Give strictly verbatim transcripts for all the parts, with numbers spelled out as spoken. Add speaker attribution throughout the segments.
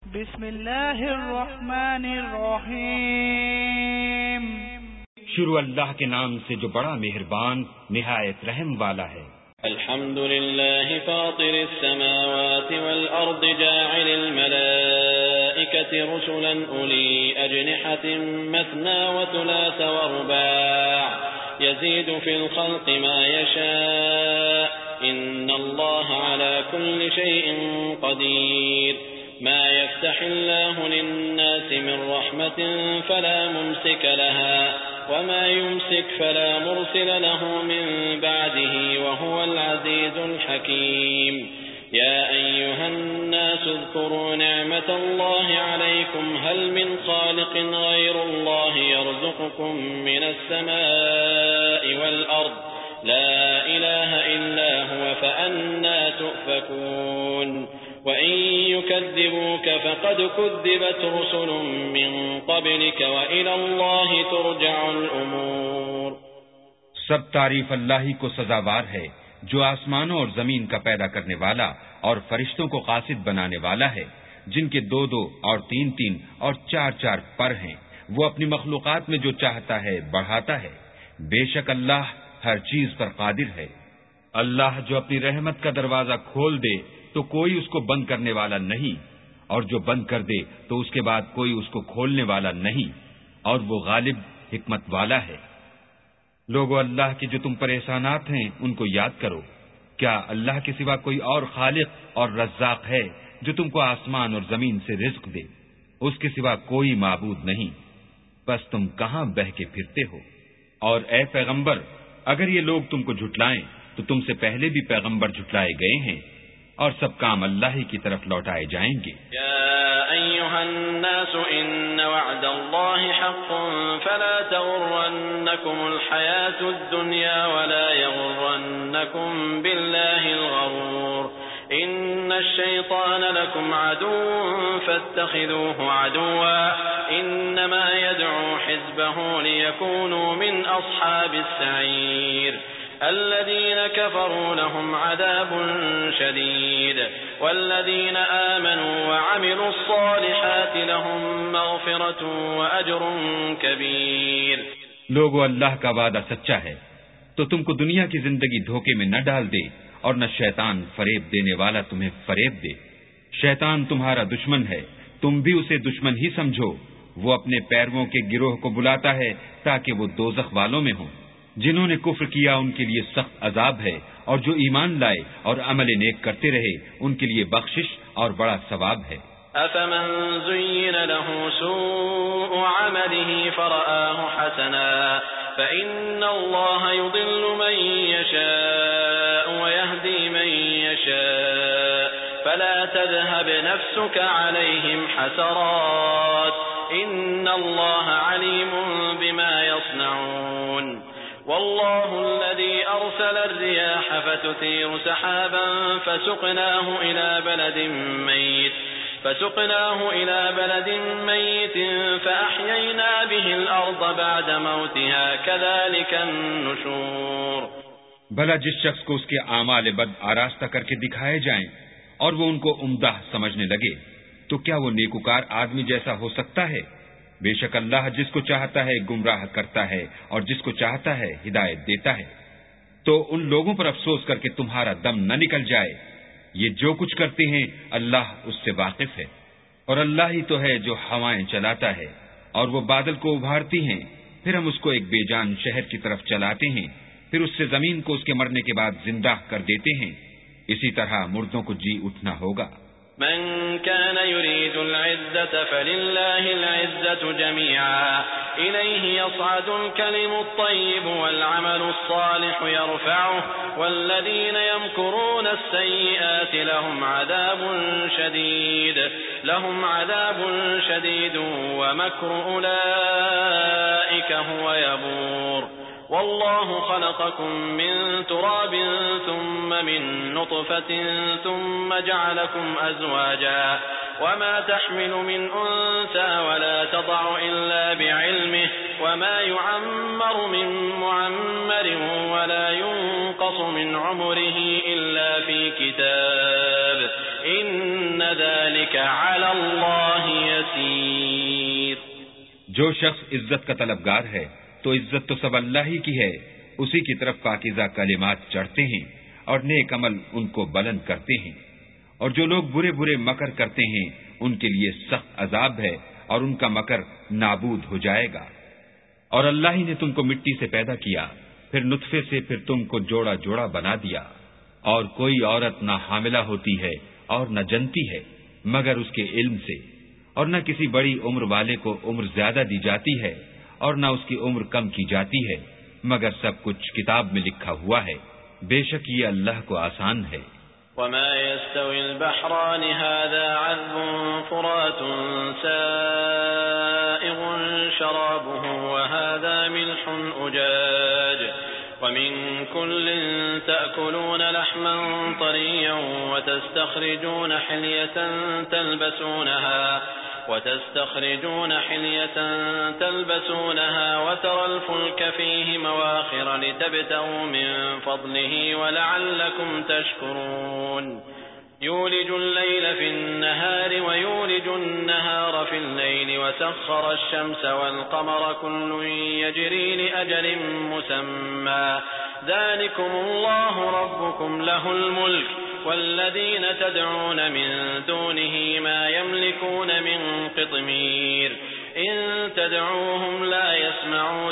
Speaker 1: بسم اللہ الرحمن الرحیم
Speaker 2: شروع اللہ کے نام سے جو بڑا مہربان نہایت رحم والا ہے۔
Speaker 3: الحمد للہ فاطر السماوات والارض جاعل الملائکة رسلا اولی اجنحة مثنى وثلاث ورباع يزيد في الخلق ما يشاء ان اللہ على كل شيء قدیر۔ ما يفتح الله للناس من رحمة فلا ممسك لها وما يمسك فلا مرسل له من بعده وهو العزيز الحكيم۔ يا أيها الناس اذكروا نعمة الله عليكم هل من خالق غير الله يرزقكم من السماء والأرض لا إله إلا هو فأنى تؤفكون۔ وَإِن يُكَذِّبُوكَ فَقَدْ كُذِّبَتْ رُسُلٌ مِّن قَبْلِكَ وَإِلَى اللَّهِ تُرْجَعُ الْأُمُورُ۔
Speaker 2: سب تعریف اللہ ہی کو سزاوار ہے جو آسمانوں اور زمین کا پیدا کرنے والا اور فرشتوں کو قاصد بنانے والا ہے، جن کے دو دو اور تین تین اور چار چار پر ہیں۔ وہ اپنی مخلوقات میں جو چاہتا ہے بڑھاتا ہے۔ بے شک اللہ ہر چیز پر قادر ہے۔ اللہ جو اپنی رحمت کا دروازہ کھول دے تو کوئی اس کو بند کرنے والا نہیں، اور جو بند کر دے تو اس کے بعد کوئی اس کو کھولنے والا نہیں، اور وہ غالب حکمت والا ہے۔ لوگو اللہ کے جو تم پر احسانات ہیں ان کو یاد کرو۔ کیا اللہ کے سوا کوئی اور خالق اور رزاق ہے جو تم کو آسمان اور زمین سے رزق دے؟ اس کے سوا کوئی معبود نہیں، بس تم کہاں بہہ کے پھرتے ہو؟ اور اے پیغمبر، اگر یہ لوگ تم کو جھٹلائیں تو تم سے پہلے بھی پیغمبر جھٹلائے گئے ہیں، اور سب کام اللہ ہی کی طرف لوٹائے جائیں گے۔
Speaker 3: یا ایھا الناس ان وعد اللہ حق فلا تغرنکم الحیاة الدنیا ولا یغرنکم باللہ الغرور۔ ان الشیطان لکم عدو فاتخذوه عدوا انما يدعو حزبه ليكونوا من اصحاب السعیر۔ الذين كفروا لهم عذاب شديد والذين آمنوا وعملوا الصالحات لهم مغفرة وأجر كبير۔
Speaker 2: لوگو اللہ کا وعدہ سچا ہے تو تم کو دنیا کی زندگی دھوکے میں نہ ڈال دے، اور نہ شیطان فریب دینے والا تمہیں فریب دے۔ شیطان تمہارا دشمن ہے، تم بھی اسے دشمن ہی سمجھو۔ وہ اپنے پیرووں کے گروہ کو بلاتا ہے تاکہ وہ دوزخ والوں میں ہوں۔ جنہوں نے کفر کیا ان کے لیے سخت عذاب ہے، اور جو ایمان لائے اور عمل نیک کرتے رہے ان کے لیے بخشش اور بڑا ثواب ہے۔
Speaker 3: أفمن زين له سوء عمله فرآه حسنا فإن الله يضل من يشاء ويهدي من يشاء فلا تذهب نفسك عليهم حسرات إن الله عليم بما يصنعون۔ والله الذي أرسل الرياح فتثير سحابا فسقناه إلى بلد ميت فسقناه إلى بلد ميت فأحيينا به الأرض بعد موتها كذلك النشور۔
Speaker 2: بھلا جس شخص کو اس کے اعمال بد آراستہ کر کے دکھائے جائیں اور وہ ان کو عمدہ سمجھنے لگے تو کیا وہ نیکوکار آدمی جیسا ہو سکتا ہے؟ بے شک اللہ جس کو چاہتا ہے گمراہ کرتا ہے اور جس کو چاہتا ہے ہدایت دیتا ہے۔ تو ان لوگوں پر افسوس کر کے تمہارا دم نہ نکل جائے، یہ جو کچھ کرتے ہیں اللہ اس سے واقف ہے۔ اور اللہ ہی تو ہے جو ہوائیں چلاتا ہے اور وہ بادل کو ابھارتی ہیں، پھر ہم اس کو ایک بے جان شہر کی طرف چلاتے ہیں، پھر اس سے زمین کو اس کے مرنے کے بعد زندہ کر دیتے ہیں۔ اسی طرح مردوں کو جی اٹھنا ہوگا۔
Speaker 3: من كان يريد العزة فلله العزة جميعا إليه يصعد الكلم الطيب والعمل الصالح يرفعه والذين يمكرون السيئات لهم عذاب شديد لهم عذاب شديد ومكر أولئك هو يبور۔ والله خلقكم من تراب ثم من نطفة ثم جعلكم أزواجا وما تحمل من أنثى ولا تضع إلا بعلمه وما يعمر من معمر ولا ينقص من عمره إلا في كتاب إن ذلك على الله
Speaker 2: جو شخص عزت کا طلبگار ہے تو عزت تو سب اللہ ہی کی ہے، اسی کی طرف پاکیزہ کلمات چڑھتے ہیں اور نیک عمل ان کو بلند کرتے ہیں، اور جو لوگ برے برے مکر کرتے ہیں ان کے لیے سخت عذاب ہے اور ان کا مکر نابود ہو جائے گا۔ اور اللہ ہی نے تم کو مٹی سے پیدا کیا، پھر نطفے سے، پھر تم کو جوڑا جوڑا بنا دیا، اور کوئی عورت نہ حاملہ ہوتی ہے اور نہ جنتی ہے مگر اس کے علم سے، اور نہ کسی بڑی عمر والے کو عمر زیادہ دی جاتی ہے اور نہ اس کی عمر کم کی جاتی ہے، مگر سب کچھ کتاب میں لکھا ہوا ہے، بے شک یہ اللہ کو آسان ہے۔
Speaker 3: وما يستوي البحران هذا عذب فرات سائغ شرابه وهذا ملح أجاج ومن كل تأكلون لحما طريا وتستخرجون حلية تلبسونها وتستخرجون حلية تلبسونها وترى الفلك فيه مواخر لتبتغوا من فضله ولعلكم تشكرون يولج الليل في النهار ويولج النهار في الليل وسخر الشمس والقمر كل يجري لأجل مسمى ذلكم الله ربكم له الملك والذين تدعون من دونه ما يملكون من قطمير إن تدعوهم لا يسمعوا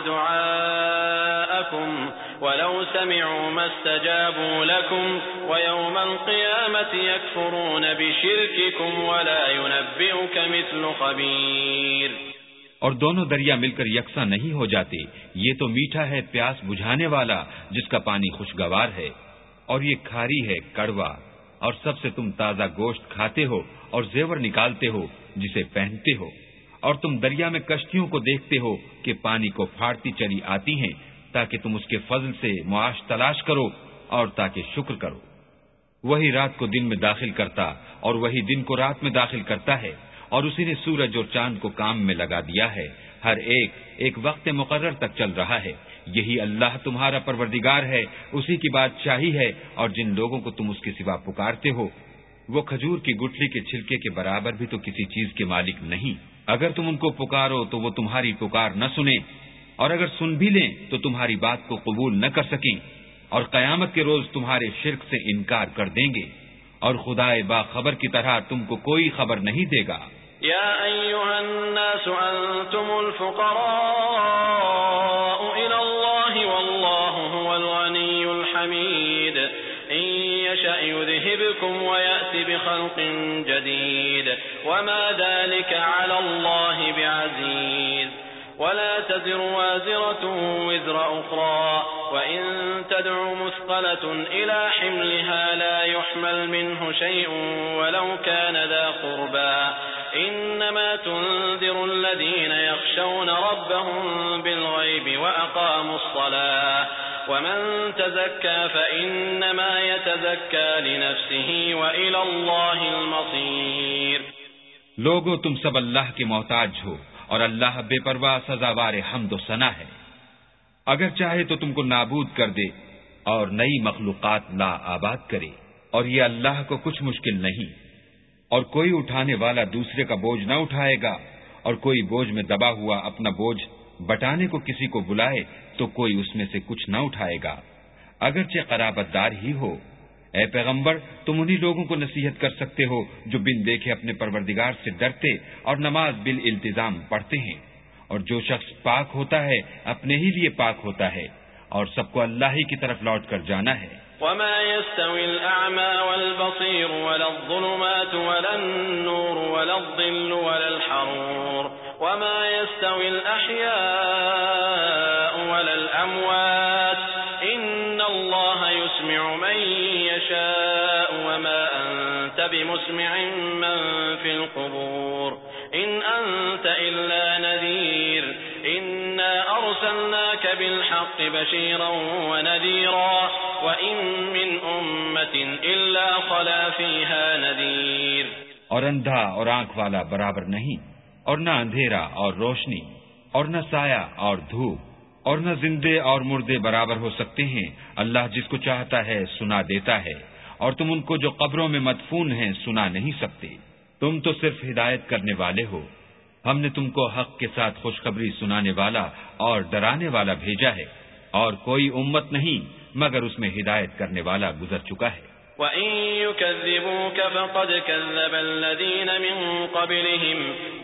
Speaker 3: دعاءكم ولو سمعوا ما استجابوا لكم ويوم القيامة يكفرون بشرككم ولا ينبئك مثل خبير۔
Speaker 2: اور دونوں دریا مل کر یکساں نہیں ہو جاتے، یہ تو میٹھا ہے پیاس بجھانے والا جس کا پانی خوشگوار ہے، اور یہ کھاری ہے کڑوا، اور سب سے تم تازہ گوشت کھاتے ہو اور زیور نکالتے ہو جسے پہنتے ہو، اور تم دریا میں کشتیوں کو دیکھتے ہو کہ پانی کو پھاڑتی چلی آتی ہیں تاکہ تم اس کے فضل سے معاش تلاش کرو اور تاکہ شکر کرو۔ وہی رات کو دن میں داخل کرتا اور وہی دن کو رات میں داخل کرتا ہے، اور اسی نے سورج اور چاند کو کام میں لگا دیا ہے، ہر ایک ایک وقت مقرر تک چل رہا ہے۔ یہی اللہ تمہارا پروردگار ہے، اسی کی بادشاہی ہے، اور جن لوگوں کو تم اس کے سوا پکارتے ہو وہ کھجور کی گٹھلی کے چھلکے کے برابر بھی تو کسی چیز کے مالک نہیں۔ اگر تم ان کو پکارو تو وہ تمہاری پکار نہ سنیں، اور اگر سن بھی لیں تو تمہاری بات کو قبول نہ کر سکیں، اور قیامت کے روز تمہارے شرک سے انکار کر دیں گے، اور خدائے باخبر کی طرح تم کو کوئی خبر نہیں دے گا۔
Speaker 3: يا أيها الناس أنتم الفقراء إلى الله والله هو الغني الحميد إن يشأ يذهبكم ويأتي بخلق جديد وما ذلك على الله بعزيز ولا تزر وازرة وزر أخرى وإن تدع مثقلة إلى حملها لا يحمل منه شيء ولو كان ذا قربى إنما تنذر الذين يخشون ربهم بالغيب وأقاموا الصلاة ومن تزكى فإنما يتزكى لنفسه وإلى الله المصير۔
Speaker 2: لوگو تم سب اللہ کے محتاج ہو اور اللہ بے پرواہ سزاوار حمد و ثنا ہے، اگر چاہے تو تم کو نابود کر دے اور نئی مخلوقات لا آباد کرے، اور یہ اللہ کو کچھ مشکل نہیں۔ اور کوئی اٹھانے والا دوسرے کا بوجھ نہ اٹھائے گا، اور کوئی بوجھ میں دبا ہوا اپنا بوجھ بٹانے کو کسی کو بلائے تو کوئی اس میں سے کچھ نہ اٹھائے گا، اگرچہ قرابت دار ہی ہو۔ اے پیغمبر، تم انہی لوگوں کو نصیحت کر سکتے ہو جو بن دیکھے اپنے پروردگار سے ڈرتے اور نماز بالالتزام پڑھتے ہیں، اور جو شخص پاک ہوتا ہے اپنے ہی لیے پاک ہوتا ہے، اور سب کو اللہ ہی کی طرف لوٹ کر جانا ہے۔
Speaker 3: وما يستوي الأعمى والبصير ولا الظلمات ولا النور ولا الظل ولا الحرور وما يستوي الأحياء ولا الأموات إن الله يسمع من يشاء وما أنت بمسمع من في القبور إن أنت إلا نذير إنا أرسلناك بالحق بشيرا ونذيرا وإن من أمة إلا خلا فيها نذير۔
Speaker 2: اور اندھا اور آنکھ والا برابر نہیں، اور نہ اندھیرا اور روشنی، اور نہ سایہ اور دھوپ، اور نہ زندے اور مردے برابر ہو سکتے ہیں۔ اللہ جس کو چاہتا ہے سنا دیتا ہے، اور تم ان کو جو قبروں میں مدفون ہیں سنا نہیں سکتے۔ تم تو صرف ہدایت کرنے والے ہو، ہم نے تم کو حق کے ساتھ خوشخبری سنانے والا اور ڈرانے والا بھیجا ہے، اور کوئی امت نہیں مگر اس میں ہدایت کرنے والا گزر چکا ہے۔
Speaker 3: وَإِن يُكَذِّبُوكَ فَقَدْ كَذَّبَ الَّذِينَ مِن قَبْلِهِمْ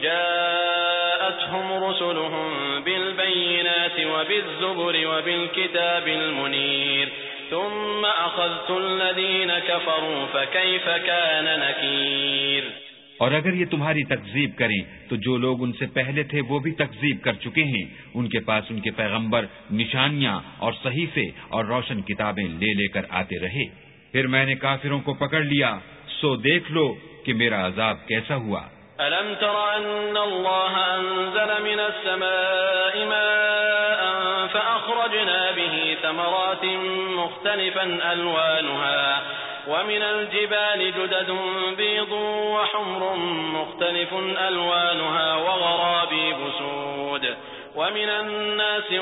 Speaker 3: جَاءَتْهُمْ رُسُلُهُم بِالْبَيِّنَاتِ وَبِالزُّبُرِ وَبِالْكِتَابِ الْمُنِيرِ ثُمَّ أَخَذْتُ الَّذِينَ كَفَرُوا فَكَيْفَ كَانَ نَكِيرِ۔
Speaker 2: اور اگر یہ تمہاری تکذیب کریں تو جو لوگ ان سے پہلے تھے وہ بھی تکذیب کر چکے ہیں، ان کے پاس ان کے پیغمبر نشانیاں اور صحیفے اور روشن کتابیں لے لے کر آتے رہے، پھر میں نے کافروں کو پکڑ لیا، سو دیکھ لو کہ میرا عذاب کیسا ہوا۔
Speaker 3: أَلَمْ تَرَ أَنَّ اللَّهَ أَنزَلَ مِنَ السَّمَاءِ مَاءً فَأَخْرَجْنَا بِهِ ثَمَرَاتٍ مُخْتَلِفًا أَلْوَانُهَا وَمِنَ الْجِبَالِ جُدَدٌ بِيضٌ وَحُمْرٌ مُخْتَلِفٌ أَلْوَانُهَا وَغَرَابِيبُ سُودٌ وَمِنَ النَّاسِ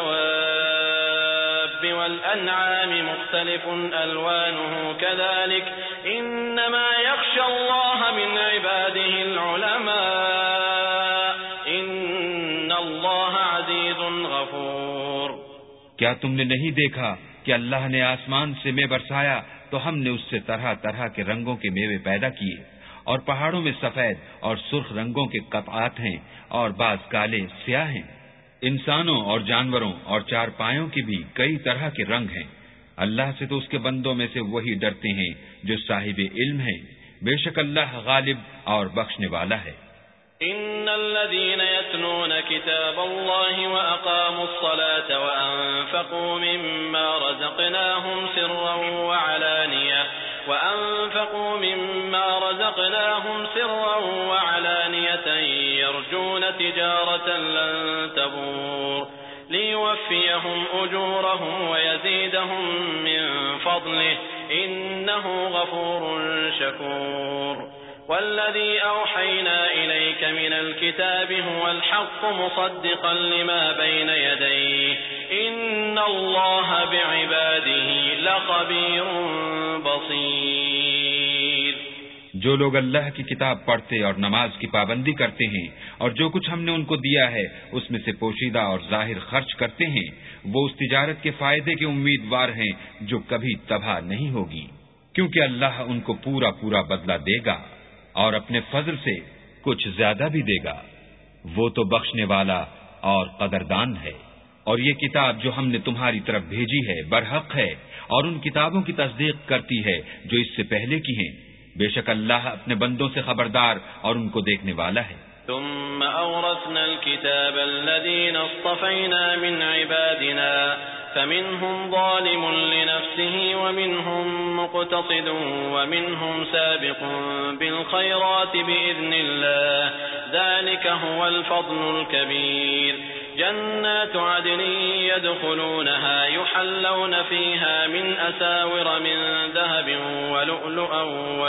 Speaker 3: وَالدَّوَابِّ وَالْأَنْعَامِ مُخْتَلِفٌ أَلْوَانُهُ كَذَلِكَ إِنَّمَا يَخْشَى اللَّهَ مِنْ عِبَادِهِ الْعُلَمَاءُ إِنَّ اللَّهَ عَزِيزٌ غَفُورٌ۔
Speaker 2: کیا تم نے نہیں دیکھا کہ اللہ نے آسمان سے مے برسایا تو ہم نے اس سے طرح طرح کے رنگوں کے میوے پیدا کیے، اور پہاڑوں میں سفید اور سرخ رنگوں کے قطعات ہیں اور بعض کالے سیاہ ہیں۔ انسانوں اور جانوروں اور چار پایوں کے بھی کئی طرح کے رنگ ہیں۔ اللہ سے تو اس کے بندوں میں سے وہی ڈرتے ہیں جو صاحب علم ہیں، بے شک اللہ غالب اور بخشنے والا ہے۔
Speaker 3: إن الذين يتلون كتاب الله وأقاموا الصلاة وأنفقوا مما رزقناهم سرا وعلانية وأنفقوا مما رزقناهم سرا وعلانية يرجون تجارة لن تبور ليوفيهم أجورهم ويزيدهم من فضله إنه غفور شكور۔ والذي أوحينا إليك من الكتاب هو الحق مصدقا لما بين يديه إن الله بعباده لخبير بصير۔
Speaker 2: جو لوگ اللہ کی کتاب پڑھتے اور نماز کی پابندی کرتے ہیں اور جو کچھ ہم نے ان کو دیا ہے اس میں سے پوشیدہ اور ظاہر خرچ کرتے ہیں، وہ اس تجارت کے فائدے کے امیدوار ہیں جو کبھی تباہ نہیں ہوگی، کیونکہ اللہ ان کو پورا پورا بدلہ دے گا اور اپنے فضل سے کچھ زیادہ بھی دے گا، وہ تو بخشنے والا اور قدردان ہے۔ اور یہ کتاب جو ہم نے تمہاری طرف بھیجی ہے برحق ہے اور ان کتابوں کی تصدیق کرتی ہے جو اس سے پہلے کی ہیں، بے شک اللہ اپنے بندوں سے خبردار اور ان کو دیکھنے والا ہے۔
Speaker 3: ثم أورثنا الكتاب الذين اصطفينا من عبادنا فمنهم ظالم لنفسه ومنهم مقتصد ومنهم سابق بالخيرات بإذن الله ذلك هو الفضل الكبير۔ جنات عدن يدخلونها يحلون فيها من أساور من ذهب ولؤلؤا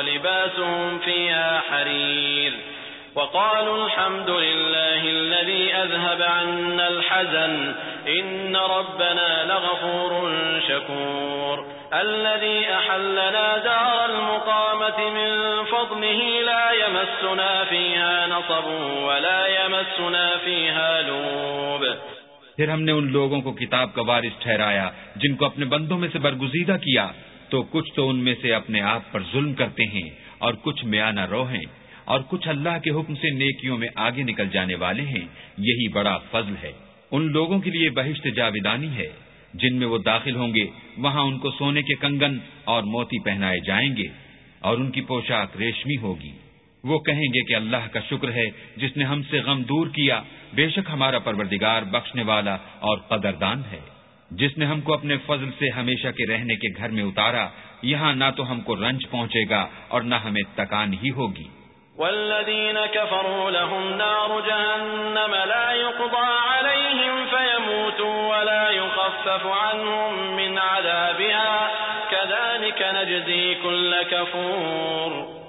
Speaker 3: ولباسهم فيها حرير وقالوا الحمد لله الذي أذهب عنا الحزن إن ربنا لغفور شكور۔ الذي أحلنا دار المقامة من فضله لا يمسنا فيها نصب ولا يمسنا فيها لوب۔
Speaker 2: پھر ہم نے ان لوگوں کو کتاب کا وارث ٹھہرایا جن کو اپنے بندوں میں سے برگزیدہ کیا، تو کچھ تو ان میں سے اپنے آپ پر ظلم کرتے ہیں اور کچھ میانہ رو ہیں اور کچھ اللہ کے حکم سے نیکیوں میں آگے نکل جانے والے ہیں، یہی بڑا فضل ہے۔ ان لوگوں کے لیے بہشت جاودانی ہے جن میں وہ داخل ہوں گے، وہاں ان کو سونے کے کنگن اور موتی پہنائے جائیں گے اور ان کی پوشاک ریشمی ہوگی۔ وہ کہیں گے کہ اللہ کا شکر ہے جس نے ہم سے غم دور کیا، بے شک ہمارا پروردگار بخشنے والا اور قدردان ہے، جس نے ہم کو اپنے فضل سے ہمیشہ کے رہنے کے گھر میں اتارا، یہاں نہ تو ہم کو رنج پہنچے گا اور نہ ہمیں تکان ہی ہوگی۔
Speaker 3: والذين كفروا لهم نار جهنم لا يقضى عليهم فيموتوا ولا يخفف عنهم من عذابها كذلك نجزي كل كفور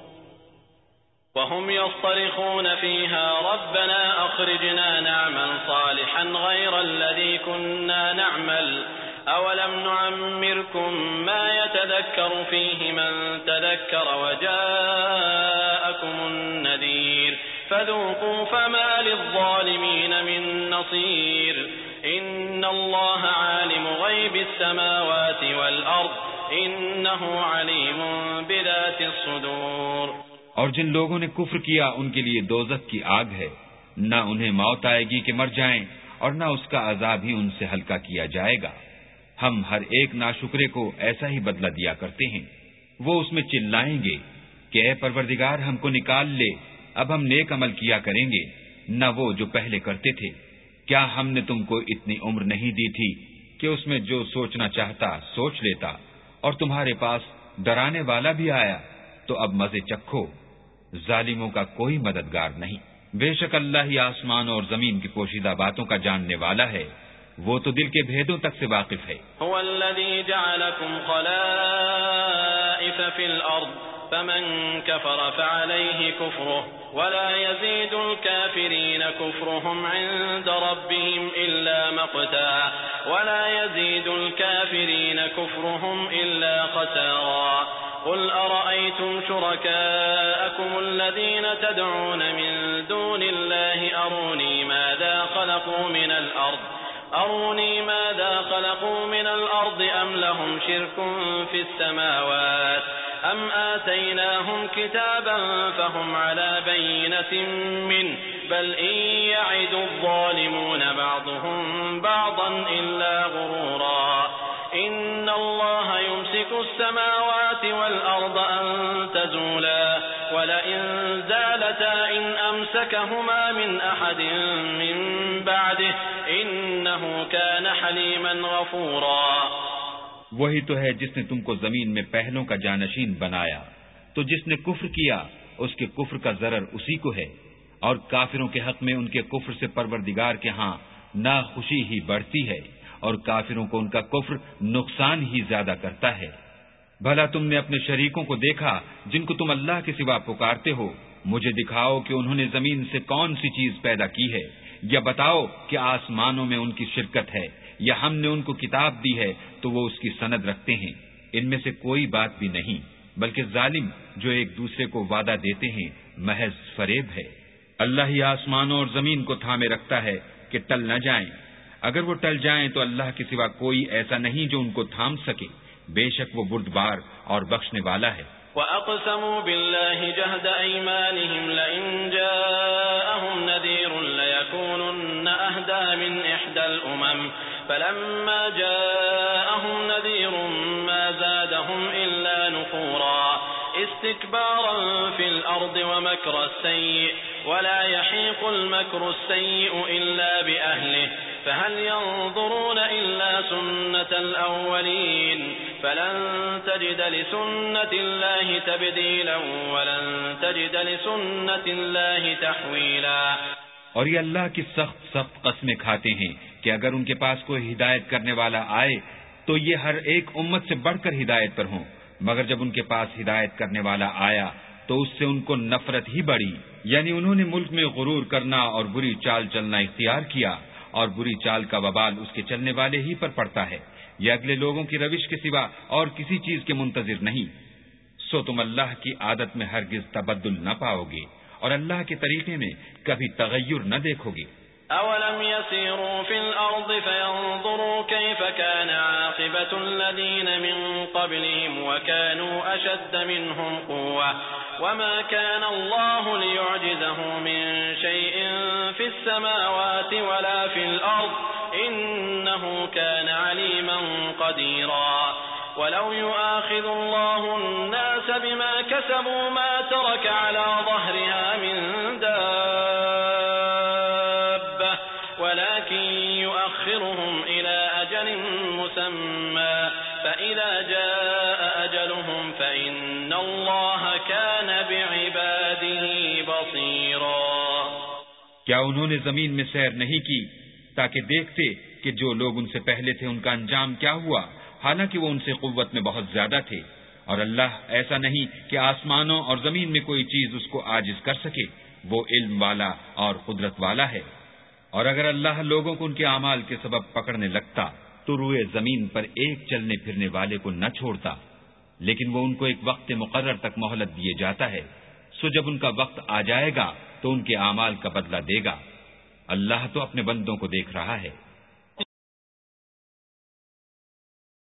Speaker 3: وهم يصطرخون فيها ربنا أخرجنا نعمل صالحا غير الذي كنا نعمل أولم نعمركم ما يتذكر فيه من تذكر وجاءكم النذير فذوقوا فما للظالمين من نصير إن الله عالم غيب السماوات والأرض إنه عليم بذات الصدور۔
Speaker 2: اور جن لوگوں نے کفر کیا ان کے لیے دوزخ کی آگ ہے، نہ انہیں موت آئے گی کہ مر جائیں اور نہ اس کا عذاب ہی ان سے ہلکا کیا جائے گا۔ ہم ہر ایک ناشکرے کو ایسا ہی بدلہ دیا کرتے ہیں۔ وہ اس میں چلائیں گے کہ اے پروردگار ہم کو نکال لے، اب ہم نیک عمل کیا کریں گے نہ وہ جو پہلے کرتے تھے۔ کیا ہم نے تم کو اتنی عمر نہیں دی تھی کہ اس میں جو سوچنا چاہتا سوچ لیتا، اور تمہارے پاس ڈرانے والا بھی آیا تو اب مزے چکھو۔ ظالموں کا کوئی مددگار نہیں۔ بے شک اللہ ہی آسمان اور زمین کی پوشیدہ باتوں کا جاننے والا ہے، وہ تو دل کے بھیدوں تک سے واقف ہے۔
Speaker 3: هو الذي جعلكم خلائف في الأرض فمن كفر فعليه كفره ولا يزيد الكافرين كفرهم عند ربهم إلا مقتا ولا يزيد الكافرين كفرهم إلا خسارا قل أرأيتم شركاءكم الذين تدعون من دون الله أروني ماذا خلقوا من الأرض أروني ماذا خلقوا من الأرض أم لهم شرك في السماوات أم آتيناهم كتابا فهم على بينة منه بل إن يعد الظالمون بعضهم بعضا إلا غرورا إن الله يمسك السماوات والأرض أن تزولا ولئن زالتا إن أمسكهما من أحد من بعده إنه كان حليما غفورا۔
Speaker 2: وہی تو ہے جس نے تم کو زمین میں پہلوں کا جانشین بنایا، تو جس نے کفر کیا اس کے کفر کا ضرر اسی کو ہے، اور کافروں کے حق میں ان کے کفر سے پروردگار کے ہاں ناخوشی ہی بڑھتی ہے، اور کافروں کو ان کا کفر نقصان ہی زیادہ کرتا ہے۔ بھلا تم نے اپنے شریکوں کو دیکھا جن کو تم اللہ کے سوا پکارتے ہو؟ مجھے دکھاؤ کہ انہوں نے زمین سے کون سی چیز پیدا کی ہے، یا بتاؤ کہ آسمانوں میں ان کی شرکت ہے، یا ہم نے ان کو کتاب دی ہے تو وہ اس کی سند رکھتے ہیں۔ ان میں سے کوئی بات بھی نہیں، بلکہ ظالم جو ایک دوسرے کو وعدہ دیتے ہیں محض فریب ہے۔ اللہ ہی آسمانوں اور زمین کو تھامے رکھتا ہے کہ ٹل نہ جائیں، اگر وہ ٹل جائیں تو اللہ کے سوا کوئی ایسا نہیں جو ان کو تھام سکے، بے شک وہ بردبار اور بخشنے والا ہے۔
Speaker 3: وَأَقْسَمُوا بِاللَّهِ جَهْدَ أَيْمَانِهِمْ لَئِن جَاءَهُمْ نَذِيرٌ لَيَكُونُنَّ أَهْدَىٰ مِنْ إِحْدَى الْأُمَمِ فَلَمَّا جَاءَهُمْ نَذِيرٌ مَا زَادَهُمْ إِلَّا نُفُورًا اسْتِكْبَارًا فِي الْأَرْضِ وَمَكْرَ السَّيِّئِ وَلَا يَحِيقُ الْمَكْرُ السَّيِّئُ إِلَّا بِأَهْلِهِ فهل ينظرون إلا سنة الأولين فلن تجد لسنة الله تبديلا ولن تجد لسنة الله تحويلا۔
Speaker 2: اور یہ اللہ کی سخت سخت قسمیں کھاتے ہیں کہ اگر ان کے پاس کوئی ہدایت کرنے والا آئے تو یہ ہر ایک امت سے بڑھ کر ہدایت پر ہوں، مگر جب ان کے پاس ہدایت کرنے والا آیا تو اس سے ان کو نفرت ہی بڑھی، یعنی انہوں نے ملک میں غرور کرنا اور بری چال چلنا اختیار کیا، اور بری چال کا وبال اس کے چلنے والے ہی پر پڑتا ہے، یہ اگلے لوگوں کی روش کے سوا اور کسی چیز کے منتظر نہیں۔ سو تم اللہ کی عادت میں ہرگز تبدل نہ پاؤ گے اور اللہ کے طریقے میں کبھی تغیر نہ دیکھو گے۔
Speaker 3: أَوَلَمْ يَسِيرُوا فِي الْأَرْضِ فَيَنظُرُوا كَيْفَ كَانَ عَاقِبَةُ الَّذِينَ مِن قَبْلِهِمْ وَكَانُوا أَشَدَّ مِنْهُمْ قُوَّةً وَمَا كَانَ اللَّهُ لِيُعْجِزَهُ مِن شَيْءٍ فِي السَّمَاوَاتِ وَلَا فِي الْأَرْضِ إِنَّهُ كَانَ عَلِيمًا قَدِيرًا وَلَوْ يُؤَاخِذُ اللَّهُ النَّاسَ بِمَا كَسَبُوا مَا تَرَكَ عَلَى ظَهْرِهَا مِن دَابَّةٍ ولكن يؤخرهم إلى أجل مسمى فإذا جاء أجلهم فإن الله كان بعباده بصيرا۔
Speaker 2: کیا انہوں نے زمین میں سیر نہیں کی تاکہ دیکھتے کہ جو لوگ ان سے پہلے تھے ان کا انجام کیا ہوا، حالانکہ وہ ان سے قوت میں بہت زیادہ تھے، اور اللہ ایسا نہیں کہ آسمانوں اور زمین میں کوئی چیز اس کو عاجز کر سکے، وہ علم والا اور قدرت والا ہے۔ اور اگر اللہ لوگوں کو ان کے اعمال کے سبب پکڑنے لگتا تو روئے زمین پر ایک چلنے پھرنے والے کو نہ چھوڑتا، لیکن وہ ان کو ایک وقت مقرر تک مہلت دیے جاتا ہے، سو جب ان کا وقت آ جائے گا تو ان کے اعمال کا بدلہ دے گا۔ اللہ تو اپنے بندوں کو دیکھ رہا ہے۔